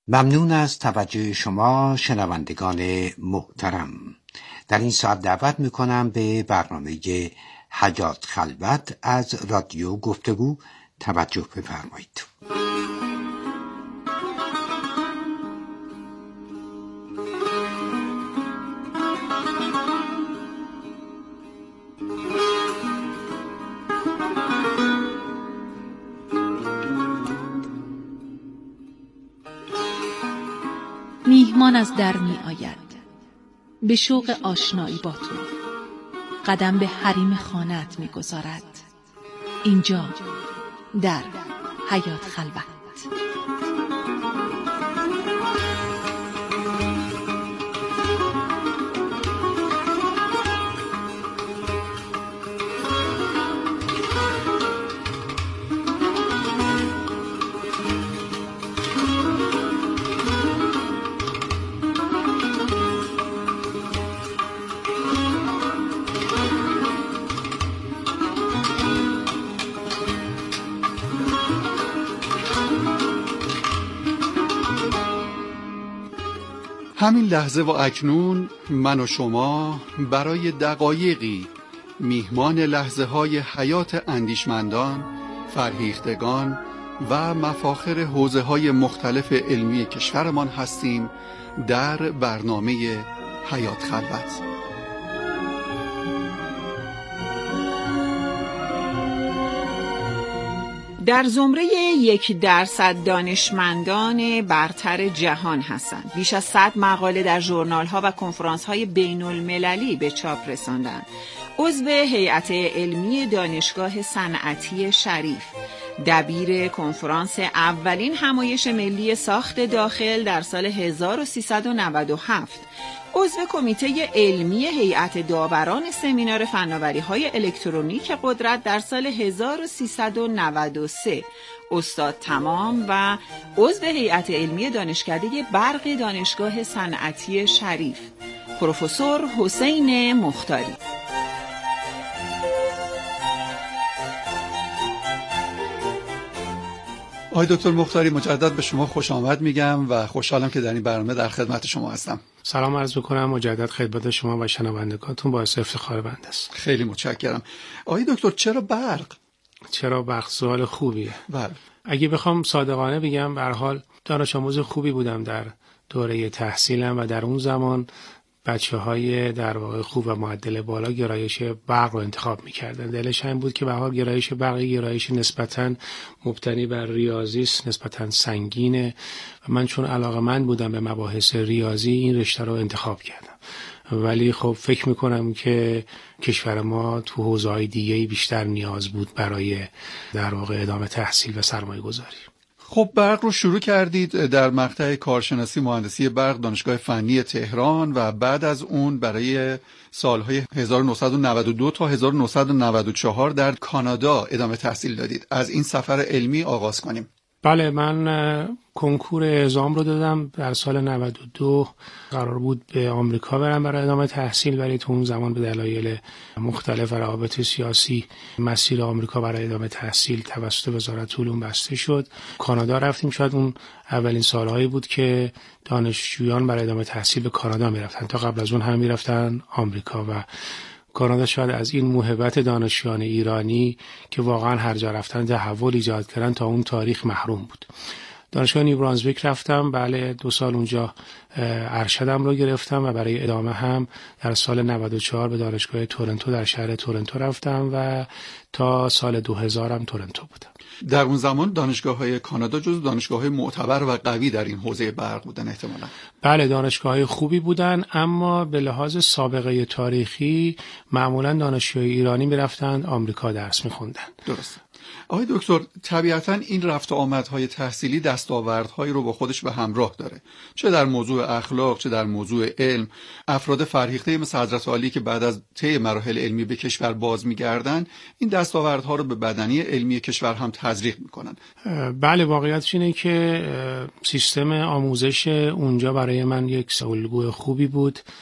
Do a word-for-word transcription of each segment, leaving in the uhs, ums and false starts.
ممنون از توجه شما شنوندگان محترم. در این ساعت دعوت میکنم به برنامه حیات خلوت از رادیو گفتگو توجه بفرمایید. میهمان از در می آید به شوق آشنایی با تو، قدم به حریم خانه‌ات می گذارد. اینجا در حیات خلوت. همین لحظه و اکنون من و شما برای دقایقی میهمان لحظه های حیات اندیشمندان، فرهیختگان و مفاخر حوزه های مختلف علمی کشورمان هستیم در برنامه حیات خلوت. در زمره یک درصد دانشمندان برتر جهان هستند. بیش از صد مقاله در ژورنال‌ها و کنفرانس‌های بین‌المللی به چاپ رساندند. عضو هیئت علمی دانشگاه صنعتی شریف، دبیر کنفرانس اولین همایش ملی ساخت داخل در سال هزار و سیصد و نود و هفت، عضو کمیته علمی هیئت داوران سمینار فناوری‌های الکترونیک قدرت در سال هزار و سیصد و نود و سه، استاد تمام و عضو هیئت علمی دانشکده برق دانشگاه صنعتی شریف، پروفسور حسین مختاری. آقای دکتر مختاری، مجدد به شما خوش آمد میگم و خوشحالم که در این برنامه در خدمت شما هستم. سلام عرض میکنم مجدد خدمت شما و شنوندگانتون، باعث افتخار بنده است. خیلی متشکرم. آقای دکتر چرا برق؟ چرا برق؟ سوال خوبیه. بله. اگه بخوام صادقانه بگم، به هر حال دانش آموز خوبی بودم در دوره تحصیلم و در اون زمان بچه‌های در واقع خوب و معدل بالا گرایش برق رو انتخاب می‌کردن. دلش این بود که به هر حال گرایش برق گرایش نسبتاً مبتنی بر ریاضی است، نسبتاً سنگینه و من چون علاقه‌مند بودم به مباحث ریاضی این رشته رو انتخاب کردم. ولی خب فکر می‌کنم که کشور ما تو حوزه‌های دیگه‌ای بیشتر نیاز بود برای در واقع ادامه تحصیل و سرمایه‌گذاری. خب برق رو شروع کردید در مقطع کارشناسی مهندسی برق دانشگاه فنی تهران و بعد از اون برای سالهای هزار و نهصد و نود و دو تا هزار و نهصد و نود و چهار در کانادا ادامه تحصیل دادید. از این سفر علمی آغاز کنیم. بله، من کنکور اعزام رو دادم در سال نود و دو. قرار بود به آمریکا برم برای ادامه تحصیل، ولی تو اون زمان به دلایل مختلف و روابط سیاسی مسیر آمریکا برای ادامه تحصیل توسط وزارت علوم بسته شد. کانادا رفتیم. شاید اون اولین سالهایی بود که دانشجویان برای ادامه تحصیل به کانادا میرفتن. تا قبل از اون هم میرفتن آمریکا و کانادا شاید از این موهبت دانشجویان ایرانی که واقعا هر جا رفتن تحول ایجاد کردن تا اون تاریخ محروم بود. دانشگاه نیو برانزویک رفتم. بله، دو سال اونجا ارشدم رو گرفتم و برای ادامه هم در سال نود و چهار به دانشگاه تورنتو در شهر تورنتو رفتم و تا سال دو هزار هم تورنتو بودم. در اون زمان دانشگاه‌های کانادا جزو دانشگاه‌های معتبر و قوی در این حوزه برق بودن احتمالاً. بله، دانشگاه‌های خوبی بودن، اما به لحاظ سابقه تاریخی معمولاً دانشجوی ایرانی می‌رفتن آمریکا درس می‌خوندن. درسته. آقای دکتر، طبیعتاً این رفت و آمدهای تحصیلی دستاوردهایی رو با خودش به همراه داره، چه در موضوع اخلاق چه در موضوع علم. افراد فرهیخته مثل حضرت عالی که بعد از طی مراحل علمی به کشور باز میگردن این دستاوردها رو به بدنه علمی کشور هم تزریق میکنن. بله، واقعیتش اینه که سیستم آموزش اونجا برای من یک الگوی خوبی بود.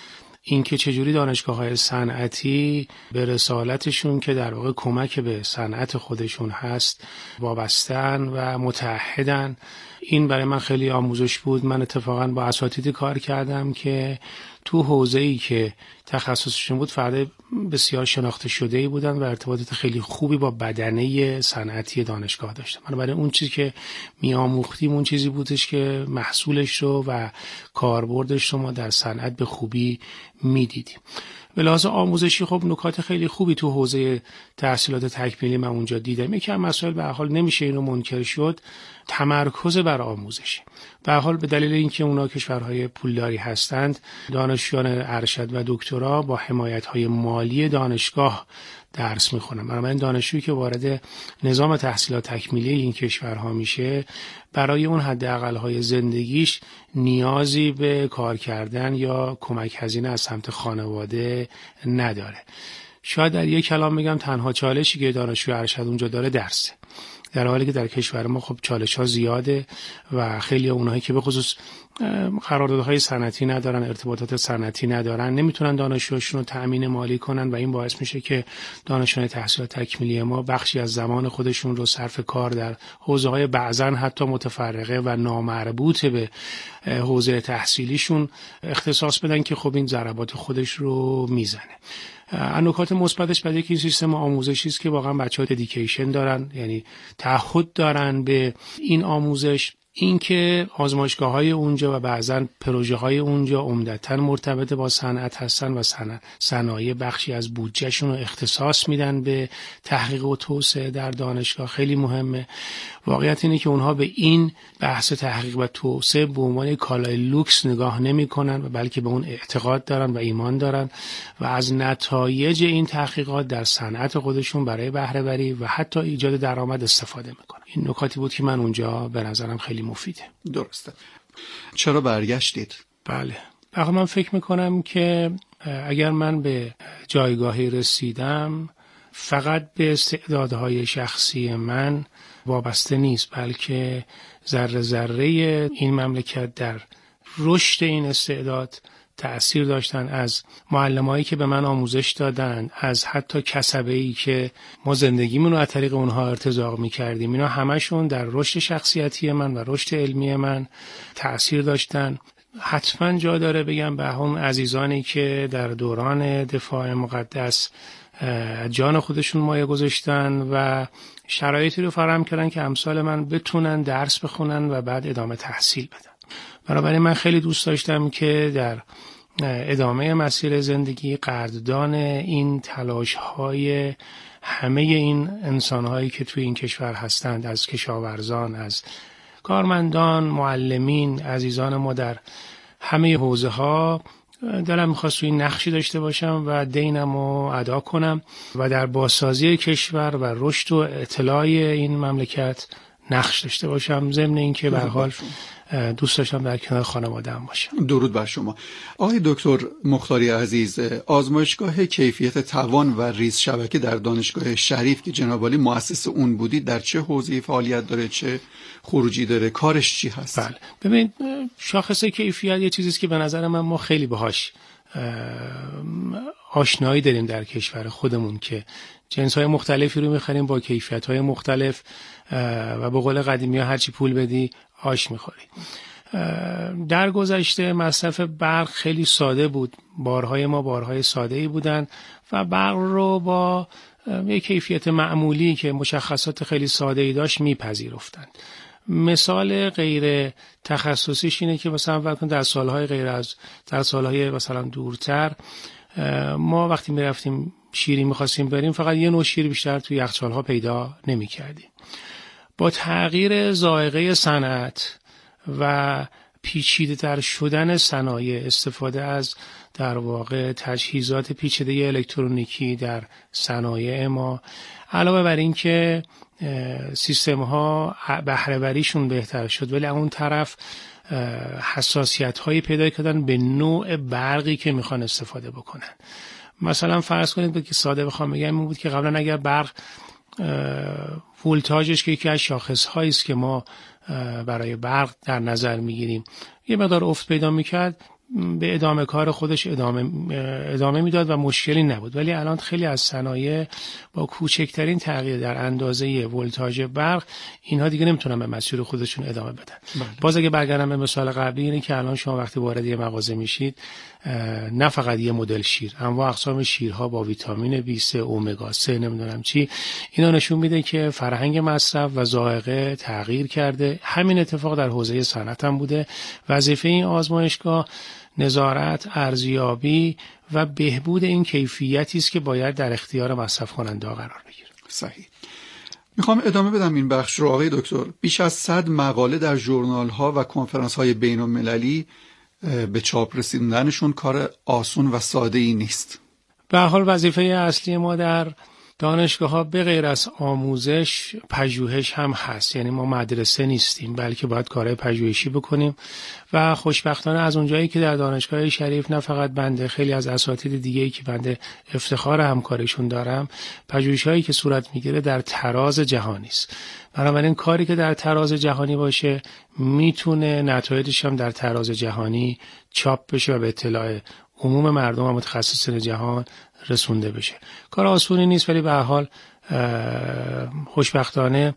اینکه چجوری دانشگاه‌های صنعتی به رسالتشون که در واقع کمک به صنعت خودشون هست وابستن و متحدن. این برای من خیلی آموزش بود. من اتفاقا با اساتیدی کار کردم که تو حوزه‌ای که تخصصشون بود فرد بسیار شناخته شده‌ای بودن و ارتباطات خیلی خوبی با بدنه صنعتی دانشگاه داشتن. بنابراین اون چیزی که می‌آموختیم اون چیزی بودش که محصولش رو و کاربردش رو ما در صنعت به خوبی می‌دیدیم. به لحاظ آموزشی خب نکات خیلی خوبی تو حوزه تحصیلات تکمیلی من اونجا دیدم. یکی از مسائل به هر حال نمیشه اینو منکر شد، تمرکز بر آموزش. به هر حال به دلیل اینکه اونا کشورهای پولداری هستند، دانشجویان ارشد و دکترا با حمایت‌های مالی دانشگاه درس میخونن. بنابراین دانشجویی که وارد نظام تحصیلات تکمیلی این کشورها میشه، برای اون حداقل‌های زندگیش نیازی به کار کردن یا کمک هزینه از سمت خانواده نداره. شاید در یک کلام بگم تنها چالشی که دانشجوی ارشد اونجا داره درسه، در حالی که در کشور ما خب چالش ها زیاده و خیلی اونهایی که به خصوص قراردادهای صنعتی ندارن، ارتباطات صنعتی ندارن، نمیتونن دانشجوشون رو تأمین مالی کنن و این باعث میشه که دانشجویان تحصیلات تکمیلی ما بخشی از زمان خودشون رو صرف کار در حوزه‌های بعضاً حتی متفرقه و نامربوط به حوزه تحصیلیشون اختصاص بدن که خب این ضربات خودش رو میزنه. نکات مثبتش بعد که این سیستم آموزشی است که واقعا بچه‌ها ددیکیشن دارن، یعنی تعهد دارن به این آموزش. اینکه آزمایشگاه‌های اونجا و بعضاً پروژه‌های اونجا عمدتاً مرتبط با صنعت هستن و صنایع بخشی از بودجهشون رو اختصاص میدن به تحقیق و توسعه در دانشگاه، خیلی مهمه. واقعیت اینه که اونها به این بحث تحقیق و توسعه به عنوان کالای لوکس نگاه نمی‌کنن و بلکه به اون اعتقاد دارن و ایمان دارن و از نتایج این تحقیقات در صنعت خودشون برای بهره وری و حتی ایجاد درآمد استفاده می‌کنن. این نکاتی بود که من اونجا به نظرم خیلی مفیده. درسته. چرا برگشتید؟ بله. واقعا من فکر میکنم که اگر من به جایگاهی رسیدم فقط به استعدادهای شخصی من وابسته نیست، بلکه ذره ذره این مملکت در رشد این استعداد تأثیر داشتن، از معلمایی که به من آموزش دادن، از حتی کسبه‌ای که ما زندگیمون رو از طریق اونها ارتزاق می‌کردیم، اینا همشون در رشد شخصیتی من و رشد علمی من تأثیر داشتن. حتما جا داره بگم به اون عزیزانی که در دوران دفاع مقدس جان خودشون مایه گذاشتن و شرایطی رو فراهم کردن که امثال من بتونن درس بخونن و بعد ادامه تحصیل بدن. بنابراین من خیلی دوست داشتم که در ادامه مسیر زندگی قدردان این تلاش‌های همه این انسان‌هایی که توی این کشور هستند، از کشاورزان، از کارمندان، معلمین، عزیزان ما در همه حوزه‌ها، دلم می‌خواست توی این نقشی داشته باشم و دینم رو ادا کنم و در بازسازی کشور و رشد و اطلاع این مملکت نقش داشته باشم، ضمن اینکه به هر حال دوست داشتم در کنار خانواده‌ام باشم. درود بر شما. آقای دکتر مختاری عزیز، آزمایشگاه کیفیت توان و ریز شبکه در دانشگاه شریف که جناب عالی مؤسس اون بودید، در چه حوزه‌ای فعالیت داره، چه خروجی داره، کارش چی هست؟ بله، ببین شاخص کیفیت یه چیزیست که به نظر من ما خیلی باهاش آشنایی داریم در کشور خودمون که جنس‌های مختلفی رو می‌خریم با کیفیت‌های مختلف و به قول قدیمی‌ها هرچی پول بدی آش می‌خوری. در گذشته مصرف برق خیلی ساده بود، بارهای ما بارهای ساده‌ای بودن و برق رو با یک کیفیت معمولی که مشخصات خیلی ساده‌ای داشت میپذیرفتند. مثال غیر تخصصیش اینه که مثلا در سالهای غیر از در سالهای مثلا دورتر ما وقتی میرفتیم شیری میخواستیم بریم فقط یه نوع شیر بیشتر توی یخچال‌ها پیدا نمی‌کردیم. با تغییر ذائقه صنعت و پیچیده‌تر شدن صنایع، استفاده از در واقع تجهیزات پیچیده الکترونیکی در صنایع ما، علاوه بر این که سیستم‌ها بهره‌وریشون بهتر شد، ولی اون طرف حساسیت‌هایی پیدا کردن به نوع برقی که میخوان استفاده بکنن. مثلا فرض کنید که ساده بخوام بگم این بود که قبلا اگر برق ولتاژش که یکی از شاخص‌هایی است که ما برای برق در نظر میگیریم یه مقدار افت پیدا میکرد، به ادامه کار خودش ادامه ادامه میداد و مشکلی نبود. ولی الان خیلی از صنایع با کوچکترین تغییر در اندازه ولتاژ برق اینها دیگه نمیتونن به مسیر خودشون ادامه بدن. بله. باز اگه برگردم به مثال قبلی، اینه که الان شما وقتی وارد یه مغازه میشید نه فقط یه مدل شیر، انواع اقسام شیرها با ویتامین بی سه، امگا سه، نمیدونم چی، اینا نشون میده که فرهنگ مصرف و ذائقه تغییر کرده. همین اتفاق در حوزه صنعت هم بوده. وظیفه این آزمایشگاه نظارت، ارزیابی و بهبود این کیفیتی است که باید در اختیار مصرف کننده قرار بگیره. صحیح. میخوام ادامه بدم این بخش رو آقای دکتر. بیش از صد مقاله در ژورنال ها و کنفرانس های بین المللی به چاپ رسیدنشون کار آسون و ساده ای نیست. به هر حال وظیفه اصلی ما در دانشگاه ها به غیر از آموزش، پژوهش هم هست. یعنی ما مدرسه نیستیم، بلکه باید کارهای پژوهشی بکنیم و خوشبختانه از اونجایی که در دانشگاه شریف نه فقط بنده، خیلی از اساتید دیگه‌ای که بنده افتخار همکاریشون دارم، پژوهش‌هایی که صورت میگیره در تراز جهانی است. بنابراین کاری که در تراز جهانی باشه میتونه نتایجش هم در تراز جهانی چاپ بشه و به اطلاع عموم مردم و متخصصین جهان رسونده بشه. کار آسونی نیست، ولی به هر حال خوشبختانه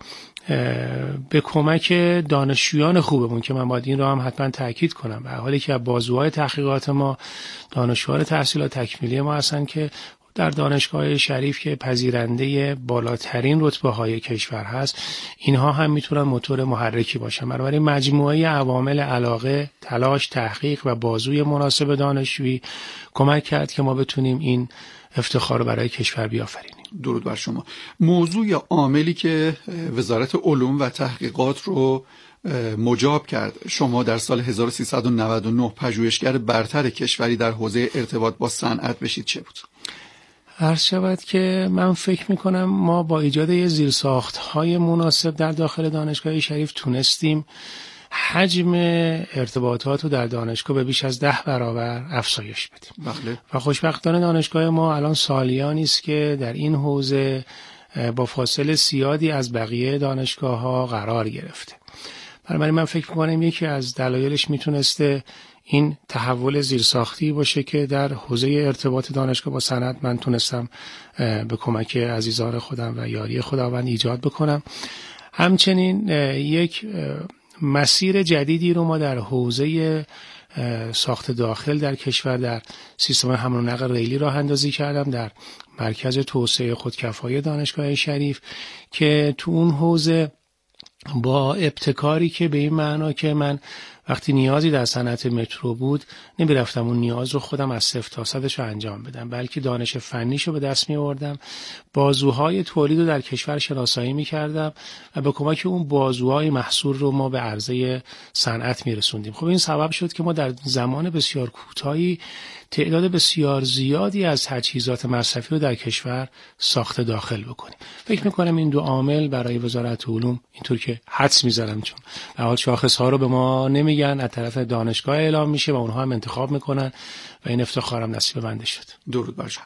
به کمک دانشجویان خوبمون که من باید این رو هم حتما تاکید کنم، به حالی که بازوهای تحقیقات ما دانشجویان تحصیلات تکمیلی ما هستن که در دانشگاه شریف که پذیرنده بالاترین رتبه‌های کشور هست، اینها هم میتونن موتور محرکی باشن. بنابراین مجموعه عوامل علاقه، تلاش، تحقیق و بازوی مناسب دانشجویی کمک کرد که ما بتونیم این افتخار رو برای کشور بیافرینیم. درود بر شما. موضوع یا عاملی که وزارت علوم و تحقیقات رو مجاب کرد شما در سال هزار و سیصد و نود و نه پژوهشگر برتر کشوری در حوزه ارتباط با صنعت بشید چه بود؟ عرض شود که من فکر میکنم ما با ایجاد یه زیرساخت‌های مناسب در داخل دانشگاه شریف تونستیم حجم ارتباطات رو در دانشگاه به بیش از ده برابر افزایش بدیم. بله. و خوشبختانه دانشگاه ما الان سالیانی است که در این حوزه با فاصله زیادی از بقیه دانشگاه‌ها قرار گرفته. بنابراین من فکر میکنم یکی از دلایلش میتونسته این تحول زیرساختی باشه که در حوزه ارتباط دانشگاه با صنعت من تونستم به کمک عزیزان خودم و یاری خداوند ایجاد بکنم. همچنین یک مسیر جدیدی رو ما در حوزه ساخت داخل در کشور در سیستم حمل و نقل ریلی راه اندازی کردم در مرکز توسعه خودکفایی دانشگاه شریف که تو اون حوزه با ابتکاری که به این معنا که من وقتی نیازی در صنعت مترو بود نمیرفتم اون نیاز رو خودم از صفر تا صدش رو انجام بدم، بلکه دانش فنیشو به دست می آوردم، بازوهای تولید رو در کشور شناسایی می کردم و به کمک اون بازوهای محصول رو ما به عرضه صنعت می رسوندیم. خب این سبب شد که ما در زمان بسیار کوتاهی تعداد بسیار زیادی از تجهیزات مصرفی رو در کشور ساخت داخل بکنیم. فکر میکنم این دو عامل برای وزارت علوم اینطور که حدس میزنم، چون به حال شاخص ها رو به ما نمیگن، از طرف دانشگاه اعلام میشه و اونها هم انتخاب میکنن و این افتخارم نصیب بنده شد. درود بر شما.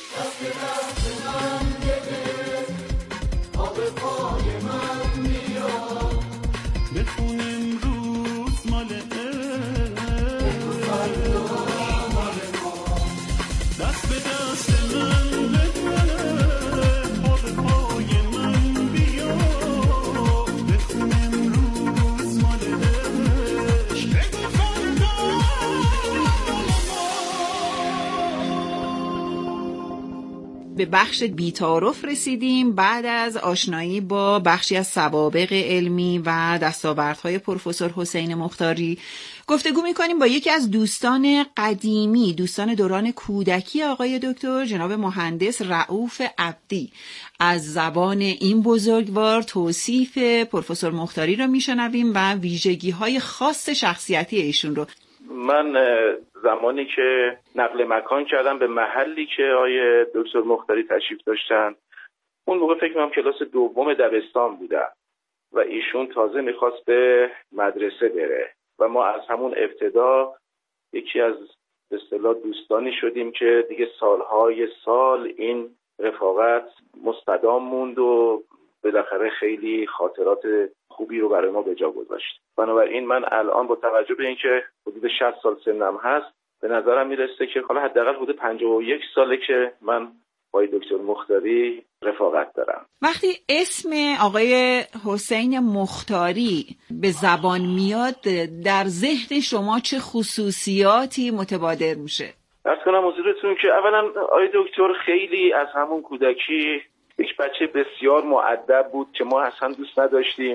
به بخش بی‌تعارف رسیدیم. بعد از آشنایی با بخشی از سوابق علمی و دستاوردهای پروفسور حسین مختاری گفتگو می‌کنیم با یکی از دوستان قدیمی، دوستان دوران کودکی آقای دکتر جناب مهندس رؤوف عبدی. از زبان این بزرگوار توصیف پروفسور مختاری رو میشنویم و ویژگی‌های خاص شخصیتی ایشون رو. من زمانی که نقل مکان کردم به محلی که آقای دکتر مختاری تشریف داشتن، اون موقع فکر می‌کنم کلاس دوم دبستان بودم و ایشون تازه میخواست به مدرسه بره و ما از همون ابتدا یکی از به اصطلاح دوستانی شدیم که دیگه سالهای سال این رفاقت مستدام موند و بالاخره خیلی خاطرات خوبی رو برای ما به جا گذاشت. بنابراین من الان با توجه به اینکه حدود شصت سال سنم هست به نظرم میرسه که حالا حداقل حدود پنجاه و یک ساله که من با دکتر مختاری رفاقت دارم. وقتی اسم آقای حسین مختاری به زبان میاد در ذهن شما چه خصوصیاتی متبادر میشه؟ عرض کنم حضورتون که اولا آقای دکتر خیلی از همون کودکی یک بچه بسیار مؤدب بود که ما اصلا دوست نداشتیم.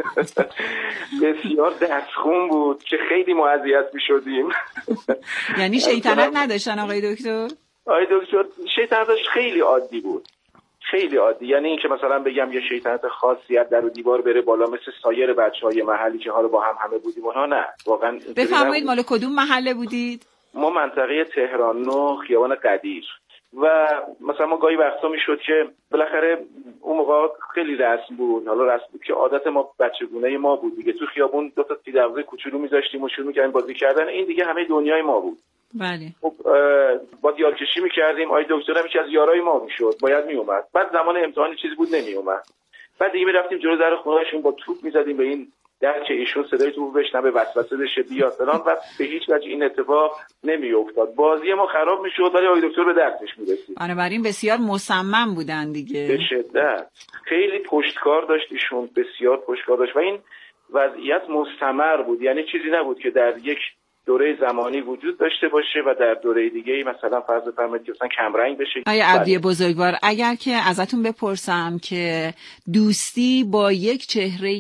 بسیار درسخون بود که خیلی معذیت میشدیم. یعنی شیطنت نداشتن آقای دکتر؟ آقای دکتر شیطنتش خیلی عادی بود، خیلی عادی. یعنی این که مثلا بگم یه شیطنت خاصی از در و دیوار بره بالا مثل سایر بچهای محلی که حالا با هم همه بودیم اونها، نه واقعا. بفرمایید مال کدوم محله بودید؟ ما منطقه تهران نو، خیابان قدیر. و مثلا ما گاهی وقتا میشد که بالاخره اون موقع خیلی رسم بود، حالا رسم بود که عادت ما بچگونه ما بود دیگه، تو خیابون دو تا تیردرزه کوچولو میذاشتیم و شروع می‌کردیم بازی کردن، این دیگه همه دنیای ما بود. بله. خب با دیال کشی می‌کردیم، آی دکتر هم یکی از یارای ما میشد، باید میومد. بعد زمان امتحان چیزی بود نمیومد. بعد دیگه میرفتیم جلو در خونه‌شون با توپ می‌زدیم به این در که ایشون صدای توپ بشنوه وسوسه بشه بیاد فلان، و به هیچ وجه این اتفاق نمیافتاد. بازی ما خراب میشد ولی آقای دکتر به دستش میرسید. بنابراین بسیار مصمم بودن دیگه. به شدت خیلی پشتکار داشت ایشون، بسیار پشتکار داشت و این وضعیت مستمر بود. یعنی چیزی نبود که در یک دوره زمانی وجود داشته باشه و در دوره دیگه مثلا فرض فرمایید که مثلا کم رنگ بشه. آیا عبدی بزرگوار، اگر که ازتون بپرسم که دوستی با یک چهره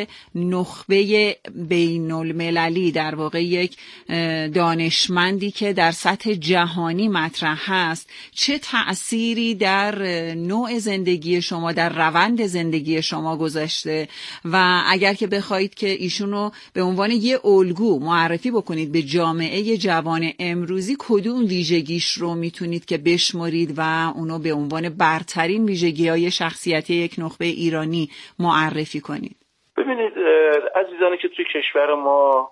نخبه بین المللی، در واقع یک دانشمندی که در سطح جهانی مطرح هست، چه تأثیری در نوع زندگی شما، در روند زندگی شما گذاشته و اگر که بخواید که ایشونو به عنوان یه الگو معرفی بکنید به جامعه جوان امروزی، کدوم ویژگیش رو میتونید که بشمارید و اونو به عنوان برترین ویژگی‌های شخصیتی یک نخبه ایرانی معرفی کنید؟ ببینید عزیزانی که توی کشور ما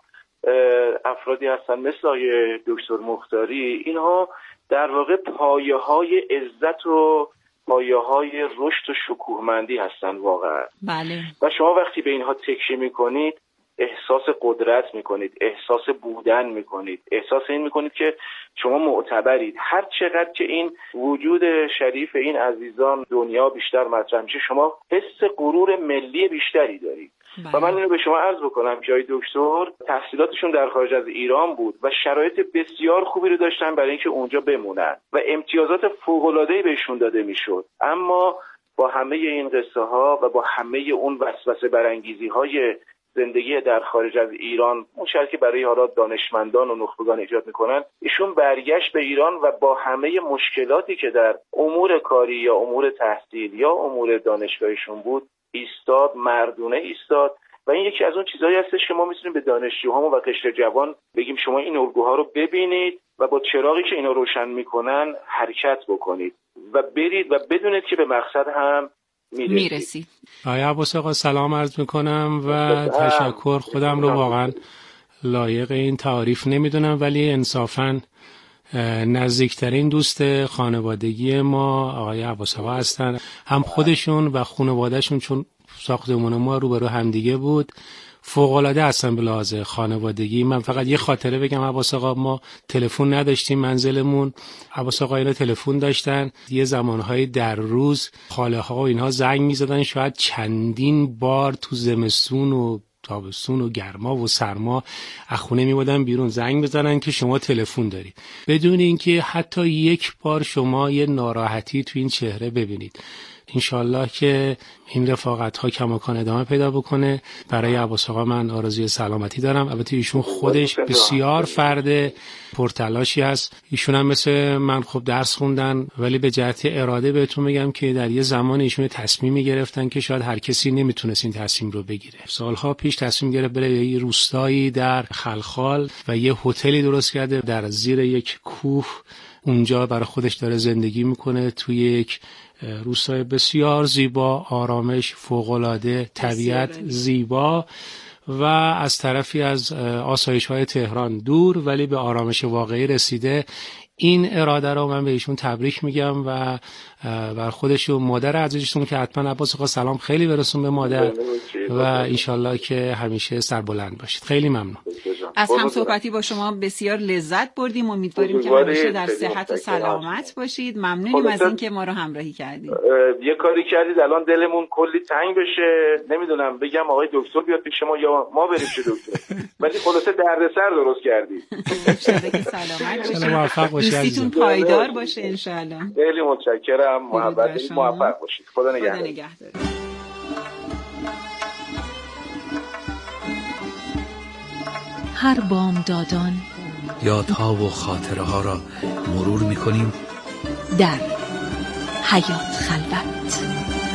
افرادی هستن مثل آقای دکتر مختاری، اینها در واقع پایه‌های عزت و پایه‌های رشد و شکوهمندی هستن واقعا. بله. و شما وقتی به اینها تکیه میکنید احساس قدرت میکنید، احساس بودن میکنید، احساس این میکنید که شما معتبرید. هر چقدر که این وجود شریف این عزیزان دنیا بیشتر مطرح میشه، شما حس غرور ملی بیشتری دارید. و من اینو به شما عرض بکنم که آقای دکتر تحصیلاتشون در خارج از ایران بود و شرایط بسیار خوبی رو داشتن برای اینکه اونجا بمونن و امتیازات فوق‌العاده‌ای بهشون داده میشد. اما با همه این قصه ها و با همه اون وسوسه برانگیزی های زندگی در خارج از ایران، اون شرطی که برای حالا دانشمندان و نخبگان ایجاد میکنن، ایشون برگشت به ایران و با همه مشکلاتی که در امور کاری یا امور تحصیل یا امور دانشگاهیشون بود ایستاد، مردونه ایستاد. و این یکی از اون چیزهایی هستش که ما میتونیم به دانشجوهامون و قشر جوان بگیم شما این الگوها رو ببینید و با چراغی که اینا روشن میکنن حرکت بکنید و برید و بدونید که به مقصد هم میرسید. آقای عباس آقا سلام عرض میکنم و تشکر. خودم رو واقعا لایق این تعریف نمیدونم، ولی انصافاً نزدیکترین دوست خانوادگی ما آقای عباس آقا هستن. هم خودشون و خانوادهشون، چون ساختمون ما روبرو همدیگه بود، فوق‌العاده هستن به لحاظ خانوادگی. من فقط یه خاطره بگم، عباس آقا ما تلفن نداشتیم منزلمون، عباس آقا اینا تلفن داشتن. یه زمانهای در روز خاله ها و اینها زنگ می‌زدن، شاید چندین بار تو زمستون و تابستون و گرما و سرما از خونه می‌بودن بیرون زنگ بزنن که شما تلفن دارید، بدون اینکه حتی یک بار شما یه ناراحتی تو این چهره ببینید. انشالله که این رفاقت ها کماکان ادامه پیدا بکنه. برای عباس آقا من آرزوی سلامتی دارم. البته ایشون خودش بسیار فرد پرتلاشی هست. ایشون هم مثل من خب درس خوندن، ولی به جهت اراده بهتون میگم که در یه زمان ایشون تصمیمی گرفتن که شاید هر کسی نمیتونست این تصمیم رو بگیره. سالها پیش تصمیم گرفت بره یه روستایی در خلخال و یه هتلی درست کرده در زیر یک کوه. اونجا برای خودش داره زندگی میکنه توی یک روستای بسیار زیبا، آرامش فوق‌العاده، طبیعت زیبا و از طرفی از آسایش‌های تهران دور، ولی به آرامش واقعی رسیده. این اراده رو من به ایشون تبریک میگم و بر خودش و مادر عزیزشون که حتما عباس آقا سلام خیلی برسون به مادر و انشالله که همیشه سربلند باشید. خیلی ممنون. از هم صحبتی با شما بسیار لذت بردیم. امیدواریم که همیشه در صحت و سلامت باشید. ممنونیم از اینکه ما رو همراهی کردید. یه کاری کردید الان دلمون کلی تنگ بشه. نمیدونم بگم آقای دکتر بیاد پیش شما یا ما بریم پیش دکتر. ولی خلاصه دردسر درست کردید. ان که سلامت باشید. موفق باشید. دوستیتون پایدار باشه ان شاء الله. خیلی متشکرم. محبت موفق باشید. خدا نگهدار. هر بامدادان یادها و خاطره ها را مرور می کنیم در حیات خلوت.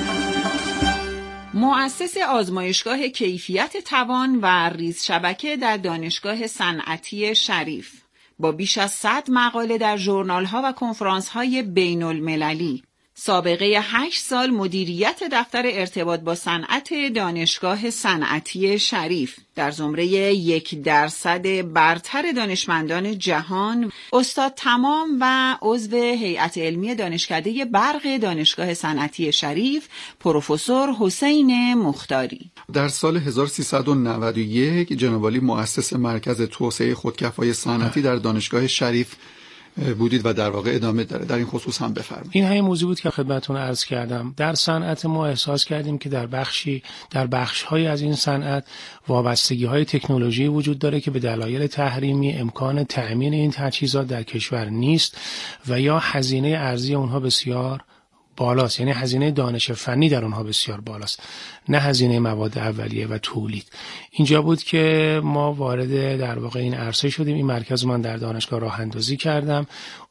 مؤسس آزمایشگاه کیفیت توان و ریز شبکه در دانشگاه صنعتی شریف با بیش از صد مقاله در ژورنال‌ها و کنفرانس‌های بین‌المللی، سابقه هشت سال مدیریت دفتر ارتباط با صنعت دانشگاه صنعتی شریف در زمره یک درصد برتر دانشمندان جهان، استاد تمام و عضو هیئت علمی دانشکده برق دانشگاه صنعتی شریف، پروفسور حسین مختاری. در سال هزار و سیصد و نود و یک جناب عالی مؤسس مرکز توسعه خودکفایی صنعتی در دانشگاه شریف بودید و در واقع ادامه داره. در این خصوص هم بفرمایید. این همین موضوع بود که خدمتتون عرض کردم. در صنعت ما احساس کردیم که در بخشی در بخش‌های از این صنعت وابستگی‌های تکنولوژی وجود داره که به دلایل تحریمی امکان تأمین این تجهیزات در کشور نیست و یا هزینه ارزی اونها بسیار بالاست، یعنی هزینه دانش فنی در اونها بسیار بالاست، نه هزینه مواد اولیه و تولید. اینجا بود که ما وارد در واقع این عرصه شدیم. این مرکز من در دانشگاه راه اندازی کردم.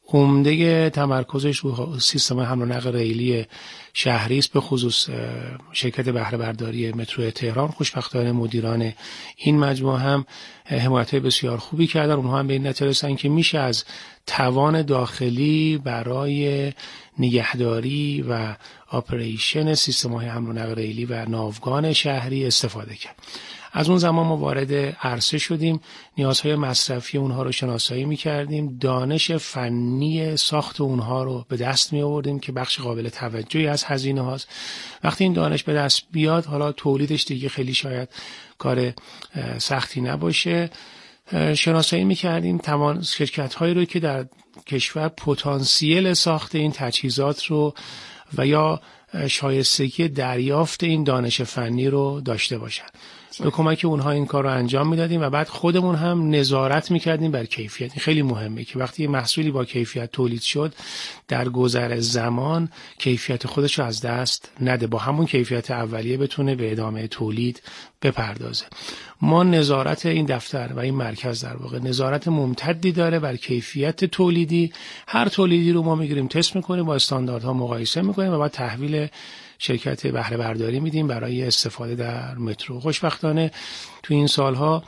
عمده تمرکزش رو سیستم حمل و نقل ریلی شهری است، به خصوص شرکت بهره برداری مترو تهران. خوشبختانه مدیران این مجموعه هم حمایت بسیار خوبی کردن. اونها هم به این نتیجه رسیدن که میشه از توان داخلی برای نگهداری و آپریشن سیستم‌های حمل و نقل ریلی و ناوگان شهری استفاده کرد. از اون زمان ما وارد عرصه شدیم، نیازهای مصرفی اونها رو شناسایی می‌کردیم، دانش فنی ساخت اونها رو به دست می آوردیم که بخش قابل توجهی از هزینه هاست. وقتی این دانش به دست بیاد، حالا تولیدش دیگه خیلی شاید کار سختی نباشه. شناسایی می‌کردیم توان شرکت‌هایی رو که در کشور پتانسیل ساخت این تجهیزات رو و یا شایستگی دریافت این دانش فنی رو داشته باشن. به کمک اونها این کار رو انجام میدادیم و بعد خودمون هم نظارت میکردیم بر کیفیت. این خیلی مهمه که وقتی یه محصولی با کیفیت تولید شد، در گذر زمان کیفیت خودش رو از دست نده، با همون کیفیت اولیه بتونه به ادامه تولید بپردازه. ما نظارت این دفتر و این مرکز در واقع نظارت ممتدی داره بر کیفیت تولیدی. هر تولیدی رو ما میگیریم، تست میکنیم، با استانداردها مقایسه میکنیم و بعد تحویل شرکت بهره برداری میدیم برای استفاده در مترو. خوشبختانه تو این سالها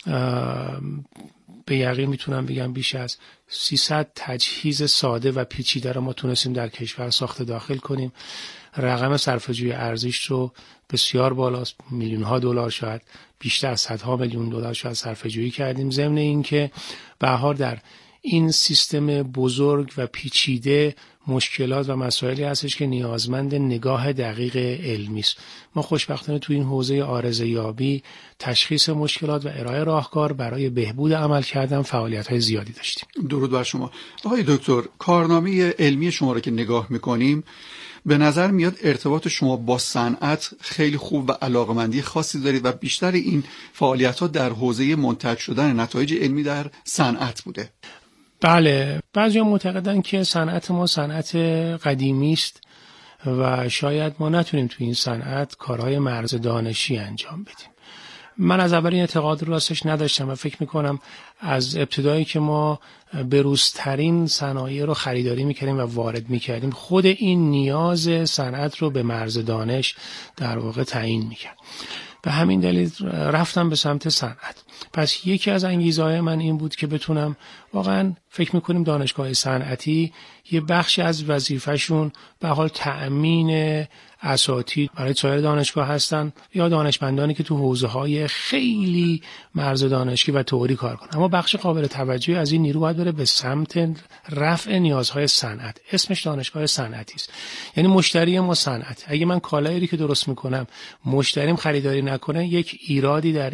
به یقین میتونم بگم بیش از سیصد تجهیز ساده و پیچیده رو ما تونستیم در کشور ساخت داخل کنیم. رقم صرفه‌جویی ارزش رو بسیار بالاست، میلیون ها دلار، شاید بیشتر از صدها میلیون دلار شاید صرفه‌جویی کردیم. ضمن اینکه به هر حال در این سیستم بزرگ و پیچیده مشکلات و مسائلی هستش که نیازمند نگاه دقیق علمی است. ما خوشبختانه تو این حوزه عارضه یابی، تشخیص مشکلات و ارائه راهکار برای بهبود عمل کردن فعالیت‌های زیادی داشتیم. درود بر شما. آقای دکتر، کارنامه علمی شما رو که نگاه می‌کنیم به نظر میاد ارتباط شما با صنعت خیلی خوب و علاقمندی خاصی دارید و بیشتر این فعالیت‌ها در حوزه منتج شدن نتایج علمی در صنعت بوده. بله، بعضی ها معتقدن که صنعت ما صنعت قدیمی است و شاید ما نتونیم تو این صنعت کارهای مرز دانشی انجام بدیم. من از اول این اعتقاد رو راستش نداشتم و فکر میکنم از ابتدایی که ما بروزترین صنایع رو خریداری میکردیم و وارد میکردیم، خود این نیاز صنعت رو به مرز دانش در واقع تعیین میکرد. به همین دلیل رفتم به سمت صنعت. پس یکی از انگیزه‌های من این بود که بتونم واقعا فکر میکنیم دانشگاه صنعتی یه بخشی از وظیفه‌شون به حال تأمین اساتید برای سایر دانشگاه هستن یا دانشمندانی که تو حوزه‌های خیلی مرز دانشی و تئوری کار کنن. اما بخش قابل توجهی از این نیرو باید بره به سمت رفع نیازهای صنعت. اسمش دانشگاه صنعتی است. یعنی مشتری ما صنعت. اگه من کالایی که درست میکنم مشتریم خریداری نکنه، یک ایرادی در این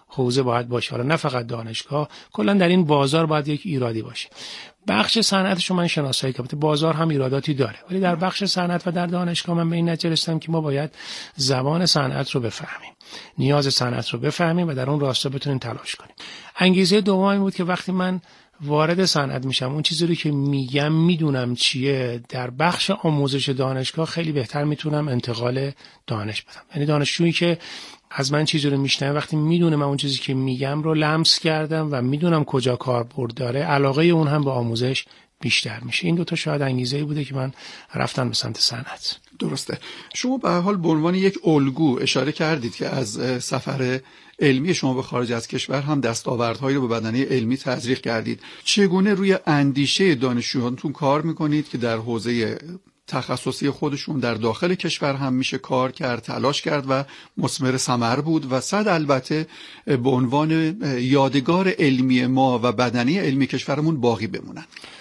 حوزه باید باشه، حالا نه فقط دانشگاه، کلا در این بازار باید یک ایرادی باشه. بخش صنعتش رو من شناسایی کردم، بازار هم ایراداتی داره، ولی در بخش صنعت و در دانشگاه من به این نتیجه رسیدم که ما باید زبان صنعت رو بفهمیم، نیاز صنعت رو بفهمیم و در اون راستا بتونیم تلاش کنیم. انگیزه دوم این بود که وقتی من وارد صنعت میشم، اون چیزی رو که میگم میدونم چیه، در بخش آموزش دانشگاه خیلی بهتر میتونم انتقال دانش بدم. یعنی دانشجویی که از من چیزی رو میشنوه وقتی میدونه من اون چیزی که میگم رو لمس کردم و میدونم کجا کاربرد داره، علاقه اون هم به آموزش بیشتر میشه. این دو تا شاید انگیزه‌ای بوده که من رفتم به سمت صنعت. درسته. شما به هر حال به عنوان یک الگو اشاره کردید که از سفر علمی شما به خارج از کشور هم دستاوردهایی رو به بدنه علمی تزریق کردید. چگونه روی اندیشه دانشجویانتون کار میکنید که در حوزه تخصصی خودشون در داخل کشور هم میشه کار کرد، تلاش کرد و مثمر ثمر بود و صد البته به عنوان یادگار علمی ما و بدنه علمی کشورمون باقی بمونن؟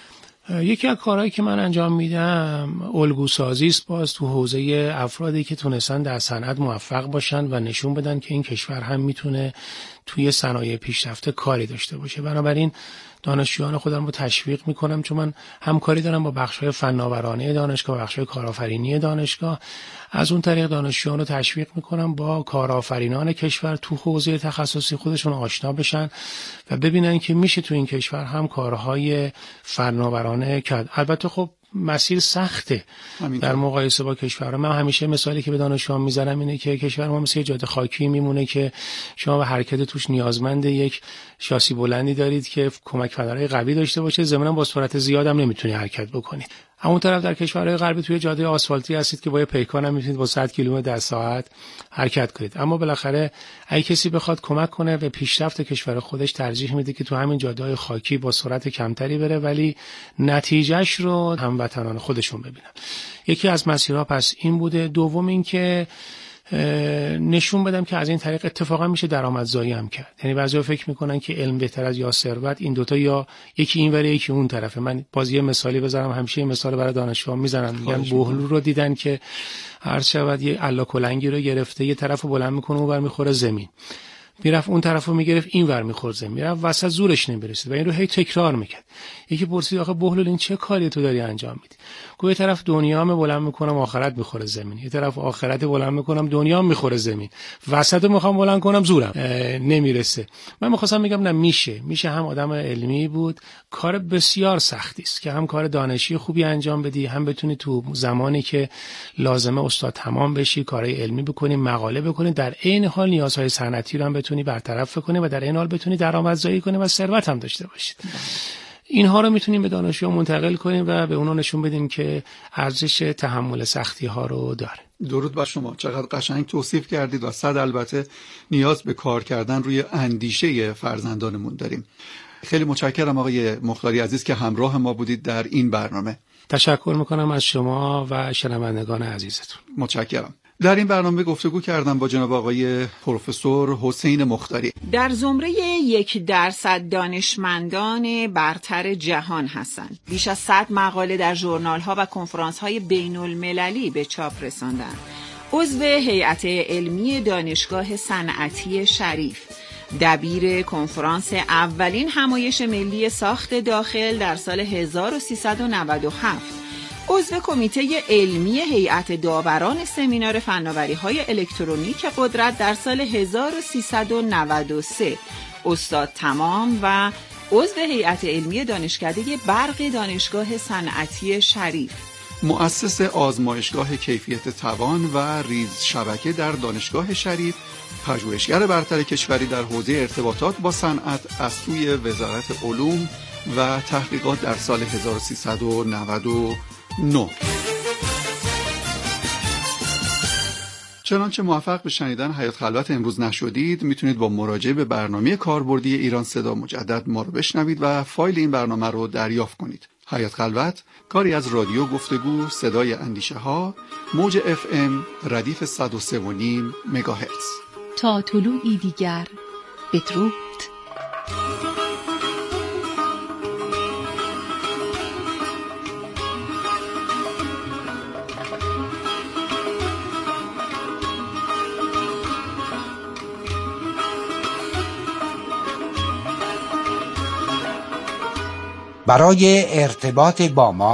یکی از کارهایی که من انجام میدم الگو سازی است، باز تو حوزه افرادی که تونستن در صنعت موفق باشن و نشون بدن که این کشور هم میتونه توی صنایع پیشرفته کاری داشته باشه. بنابراین دانشجویان خودم رو تشویق میکنم، چون من همکاری دارم با بخش‌های فناورانه دانشگاه، بخش‌های کارآفرینی دانشگاه. از اون طریق دانشجویان رو تشویق میکنم با کارآفرینان کشور تو حوزه تخصصی خودشون آشنا بشن و ببینن که میشه تو این کشور هم کارهای فناورانه کرد. البته خب مسیر سخته در مقایسه با کشورها. من همیشه مثالی که به دانشجوام میزنم اینه که کشور ما مثل یه جاده خاکی میمونه که شما به حرکت توش نیازمند یک شاسی بلندی دارید که کمک فدارای قوی داشته باشه، ضمناً با سرعت زیاد هم نمیتونی حرکت بکنید. همون طرف در کشورهای غربی توی جاده آسفالتی هستید که با یه پیکان هم میتونید با صد کیلومتر در ساعت حرکت کنید. اما بالاخره اگه کسی بخواد کمک کنه به پیشرفت کشور خودش، ترجیح میده که تو همین جاده‌های خاکی با سرعت کمتری بره ولی نتیجهش رو هموطنان خودشون ببینن. یکی از مسیرها پس این بوده. دوم این که نشون بدم که از این طریق اتفاقا میشه درآمدزایی هم کرد. یعنی بعضیا فکر میکنن که علم بهتر از یا ثروت، این دوتا یا یکی این وره یکی اون طرفه. من باز یه مثالی بذارم، همیشه یه مثال برای دانشجوها میزنم، میگن بهلول رو دیدن که هر شود یه الا کلنگی رو گرفته، یه طرفو بلند میکنه اون ور میخوره زمین، میرفت اون طرفو میگرفت این ور میخورد زمین، میرفت وسط زورش نمیرسید و این رو هی تکرار میکرد. یکی پرسید آخه بهلول این چه کاری تو داری انجام میدی؟ گفت یه طرف دنیامو بلند میکنم آخرت میخوره زمین، یه طرف آخرت بلند میکنم دنیام میخوره زمین، وسطو میخوام بلند کنم زورم نمیرسه. من میخواستم بگم نه، میشه میشه هم آدم علمی بود. کار بسیار سختی است که هم کار دانشی خوبی انجام بدی، هم بتونی تو زمانی که لازمه استاد تمام بشی کارهای علمی بکنی، مقاله بکنی، در عین حال نیازهای صنعتی رو هم بتونی برطرف کنی و در این حال بتونی درآمدزایی کنی و ثروت هم داشته باشید. اینها رو میتونیم به دانشجو منتقل کنیم و به اونا نشون بدیم که ارزش تحمل سختی ها رو داره. درود بر شما، چقدر قشنگ توصیف کردید و صد البته نیاز به کار کردن روی اندیشه فرزندانمون داریم. خیلی متشکرم آقای مختاری عزیز که همراه ما بودید در این برنامه. تشکر میکنم از شما و شنوندگان عزیزتون. متشکرم. در این برنامه گفتگو کردم با جناب آقای پروفسور حسین مختاری. در زمره یک درصد دانشمندان برتر جهان هستند. بیش از صد مقاله در ژورنال‌ها و کنفرانس‌های بین‌المللی به چاپ رساندند. عضو هیئت علمی دانشگاه صنعتی شریف، دبیر کنفرانس اولین همایش ملی ساخت داخل در سال هزار و سیصد و نود و هفت، عضو کمیته علمی هیئت داوران سمینار فناوری‌های الکترونیک قدرت در سال هزار و سیصد و نود و سه، استاد تمام و عضو هیئت علمی دانشکده برق دانشگاه صنعتی شریف، مؤسس آزمایشگاه کیفیت توان و ریز شبکه در دانشگاه شریف، پژوهشگر برتر کشوری در حوزه ارتباطات با صنعت از سوی وزارت علوم و تحقیقات در سال هزار و سیصد و نود و نه. چنانچه موفق به شنیدن حیات خلوت امروز نشدید، میتونید با مراجعه به برنامه کاربردی ایران صدا مجدد ما رو بشنوید و فایل این برنامه رو دریافت کنید. حیات خلوت کاری از رادیو گفتگو صدای اندیشه ها، موج اف ام ردیف صد و سه و نیم مگاهرتز. تا طلوعی دیگر بدرود. برای ارتباط با ما